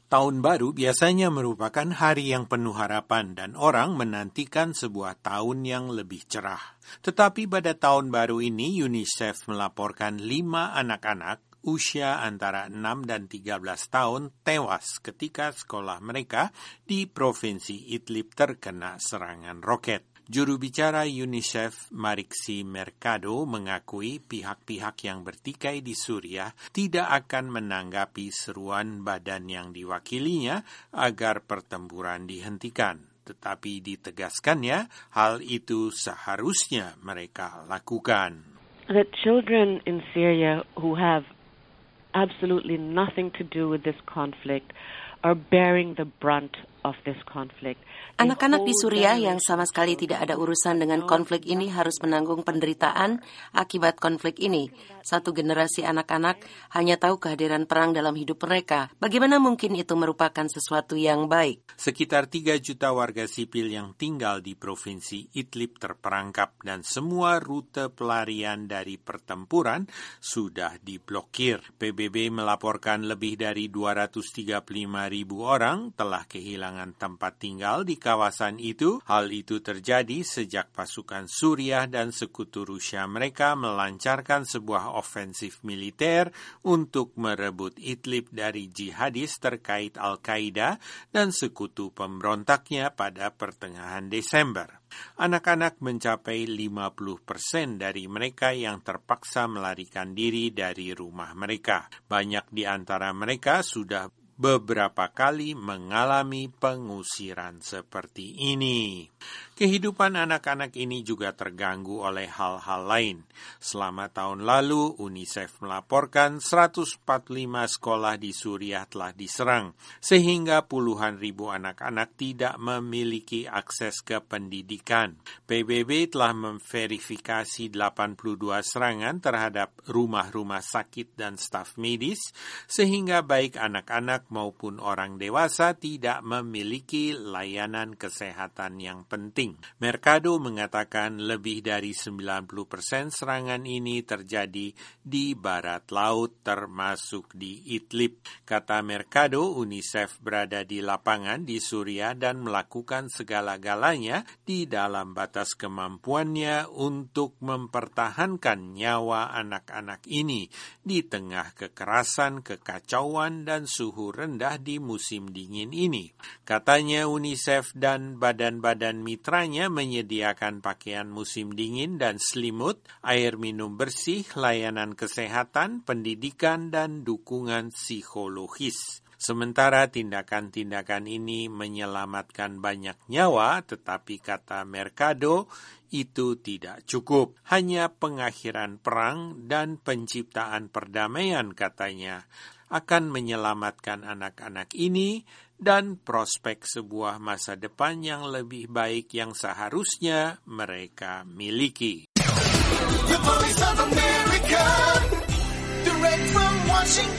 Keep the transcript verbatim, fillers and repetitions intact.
Tahun baru biasanya merupakan hari yang penuh harapan dan orang menantikan sebuah tahun yang lebih cerah. Tetapi pada tahun baru ini UNICEF melaporkan lima anak-anak usia antara enam dan tiga belas tahun tewas ketika sekolah mereka di Provinsi Idlib terkena serangan roket. Juru bicara UNICEF Marixie Mercado mengakui pihak-pihak yang bertikai di Suriah tidak akan menanggapi seruan badan yang diwakilinya agar pertempuran dihentikan. Tetapi ditegaskannya, hal itu seharusnya mereka lakukan. The children in Syria who have absolutely nothing to do with this conflict are bearing the brunt of this conflict. Anak-anak di Suriah yang sama sekali tidak ada urusan dengan konflik ini harus menanggung penderitaan akibat konflik ini. Satu generasi anak-anak hanya tahu kehadiran perang dalam hidup mereka. Bagaimana mungkin itu merupakan sesuatu yang baik? Sekitar tiga juta warga sipil yang tinggal di Provinsi Idlib terperangkap dan semua rute pelarian dari pertempuran sudah diblokir. P B B melaporkan lebih dari dua ratus tiga puluh lima ribu orang telah kehilangan tempat tinggal di kawasan itu. Hal itu terjadi sejak pasukan Suriah dan sekutu Rusia mereka melancarkan sebuah ofensif militer untuk merebut Idlib dari jihadis terkait Al-Qaeda dan sekutu pemberontaknya pada pertengahan Desember. Anak-anak mencapai lima puluh persen dari mereka yang terpaksa melarikan diri dari rumah mereka. Banyak di antara mereka sudah beberapa kali mengalami pengusiran seperti ini. Kehidupan anak-anak ini juga terganggu oleh hal-hal lain. Selama tahun lalu, UNICEF melaporkan seratus empat puluh lima sekolah di Suriah telah diserang, sehingga puluhan ribu anak-anak tidak memiliki akses ke pendidikan. P B B telah memverifikasi delapan puluh dua serangan terhadap rumah-rumah sakit dan staf medis, sehingga baik anak-anak maupun orang dewasa tidak memiliki layanan kesehatan yang penting. Mercado mengatakan lebih dari sembilan puluh persen serangan ini terjadi di barat laut termasuk di Idlib. Kata Mercado, UNICEF berada di lapangan di Suriah dan melakukan segala-galanya di dalam batas kemampuannya untuk mempertahankan nyawa anak-anak ini di tengah kekerasan, kekacauan, dan suhu rendah di musim dingin ini. Katanya UNICEF dan badan-badan mitranya menyediakan pakaian musim dingin dan selimut, air minum bersih, layanan kesehatan, pendidikan, dan dukungan psikologis. Sementara tindakan-tindakan ini menyelamatkan banyak nyawa, tetapi kata Mercado, itu tidak cukup. Hanya pengakhiran perang dan penciptaan perdamaian, katanya, akan menyelamatkan anak-anak ini dan prospek sebuah masa depan yang lebih baik yang seharusnya mereka miliki. The Voice of America, direct from Washington.